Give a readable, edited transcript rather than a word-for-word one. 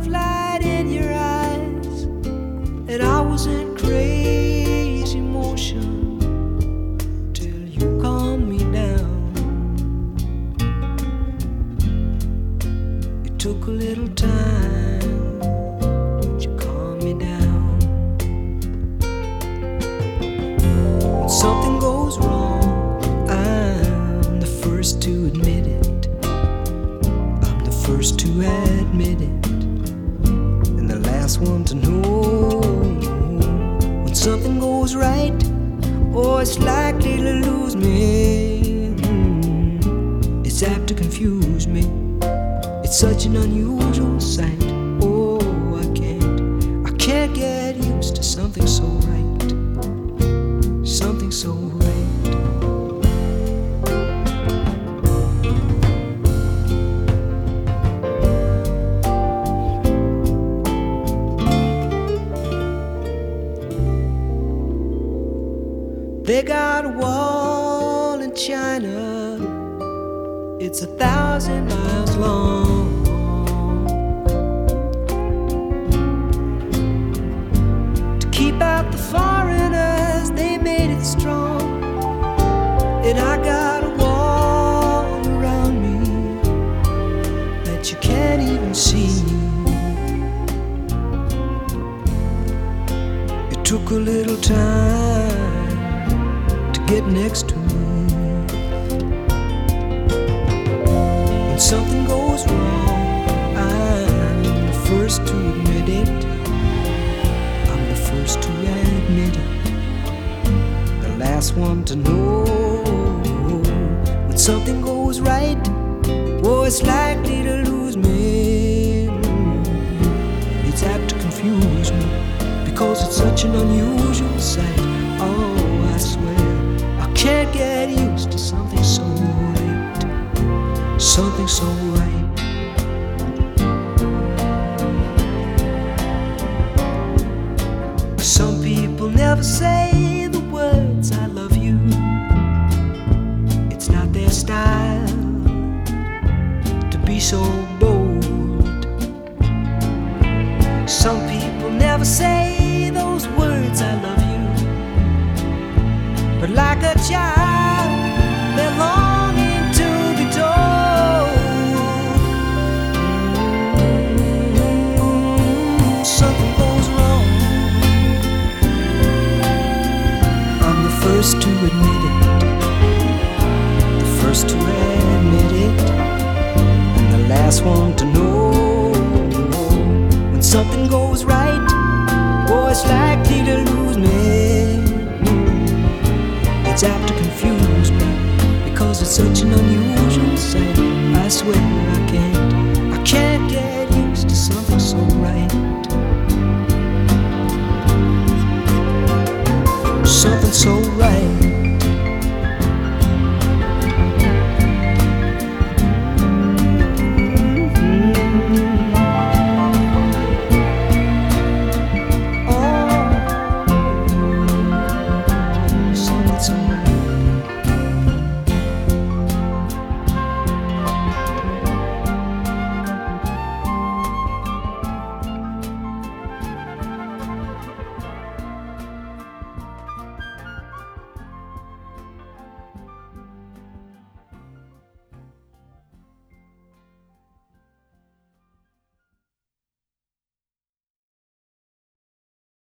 of light in your eyes, and I was in crazy motion till you calmed me down. It took a little time, but you calmed me down. When something goes wrong, I'm the first to admit it. First to admit it, and the last one to know. When something goes right, oh, it's likely to lose me. It's apt to confuse me. It's such an unusual sight. Oh, I can't get used to something so right, something so right. They got a wall in China, it's 1,000 miles long. To keep out the foreigners, they made it strong. And I got a wall around me that you can't even see. It took a little time get next to me. When something goes wrong, I'm the first to admit it. I'm the first to admit it, the last one to know. When something goes right, oh, it's likely to lose me. It's apt to confuse me, because it's such an unusual sight. Oh, I swear can't get used to something so right, something so right. Some people never say the words I love you. It's not their style to be so bold. Some people never say those words I love you. But like a child, they're longing to be told. Something goes wrong, I'm the first to admit it, the first to admit it, and the last one to know. When something goes right, oh, it's likely to lose me. It's apt to confuse me, because it's such an unusual sight. I swear